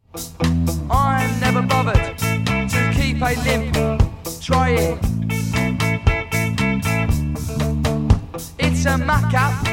I'm never bothered to keep a limp tray. It's a muck up.